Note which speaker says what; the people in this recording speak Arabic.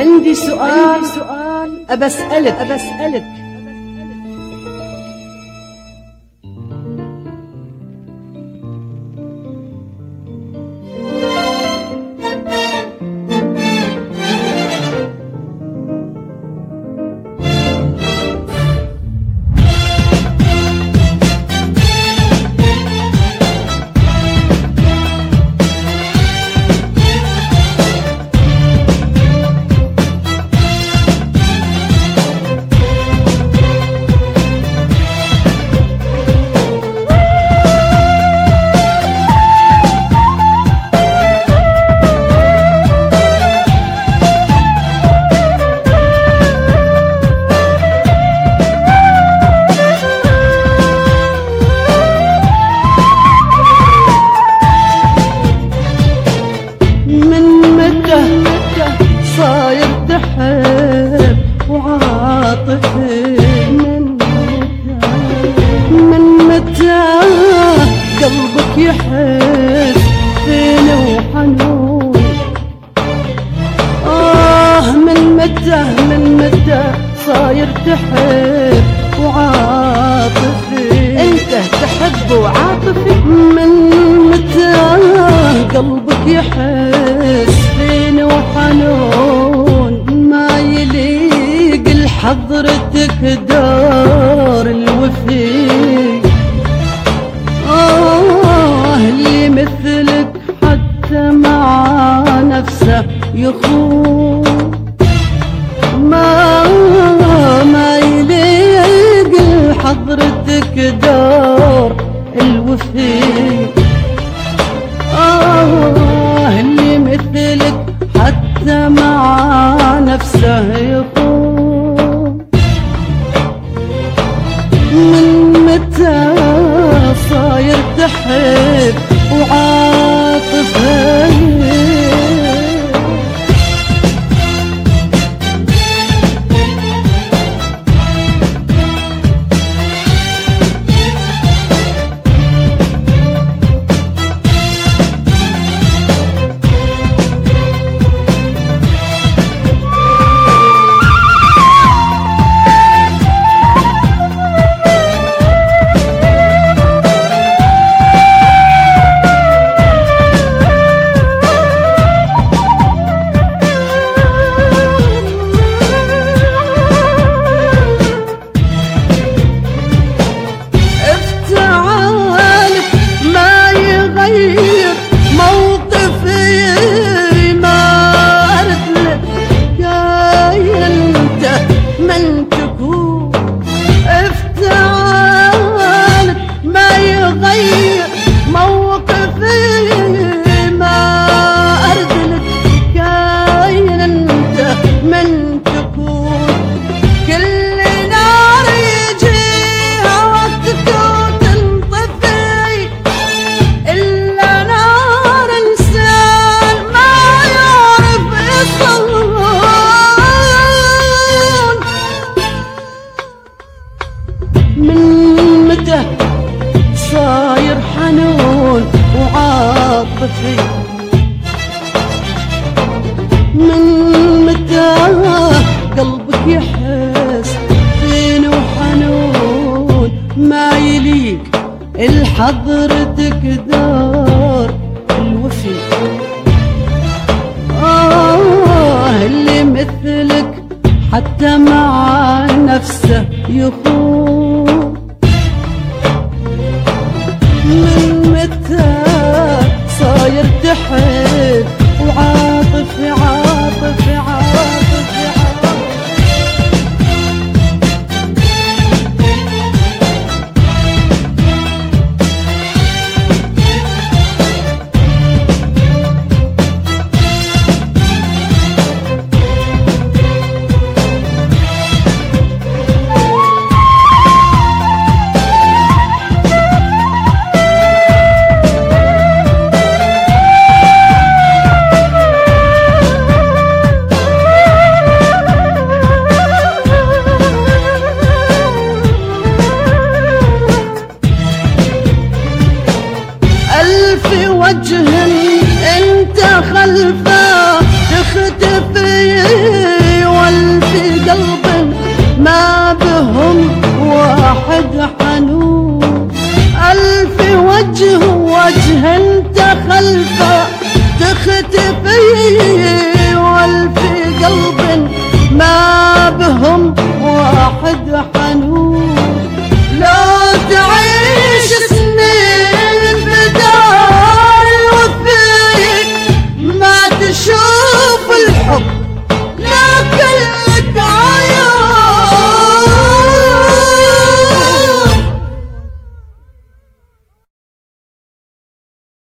Speaker 1: عندي سؤال أبى أسألك صاير تحب وعاطفي من متى قلبك يحس فيني وحنون من متى صاير تحب وعاطفي
Speaker 2: انت تحب وعاطفي
Speaker 1: من متى قلبك يحس فيني وحنون ما يليق لحضرتك دار الوفي اللي مثلك حتى مع نفسه يخون ما يليق لحضرتك دار الوفي اللي مثلك حتى مع نفسه يخون من متى صاير تحب وعاطفي من متى صاير حنون وعاطفي من متى قلبك يحس فيني وحنون ما يليق لحضرتك دار الوفي اللي مثلك حتى مع نفسه يخون من متى صاير تحب وعاطفي عاطفي عاطفي انت خلفه تختفي